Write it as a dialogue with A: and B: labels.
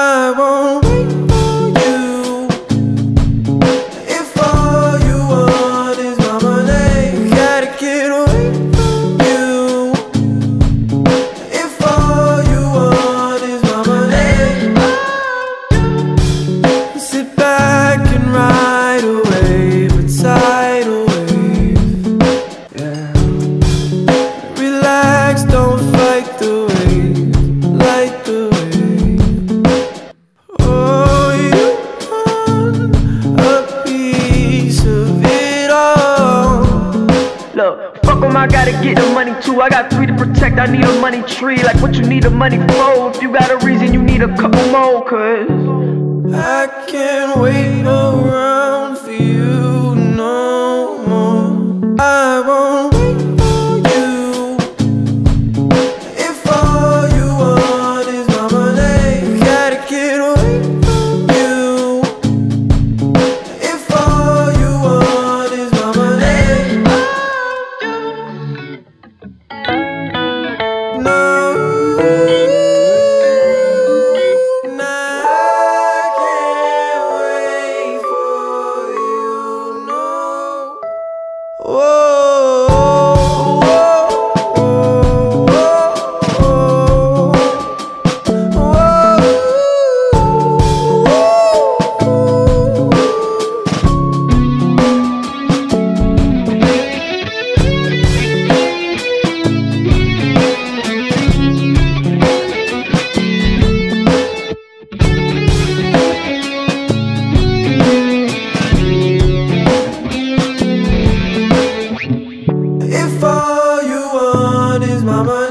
A: I won't wait for you. If all you want is my money, gotta get away from you. If all you want is my money, sit back and ride a wave, a tidal wave. Yeah. Relax, don't fight the wave, light the wave. Oh, you want a piece of it all.
B: Look, fuck 'em, I gotta get the money too. I got 3 to protect, I need a money tree. Like what you need the money for. If you got a reason, you need a couple more. Cause
A: I can't wait around for you no more. I won't wait for you. If all you want is my money, gotta get away from you. If all you want is my money, no. If all you want is my money,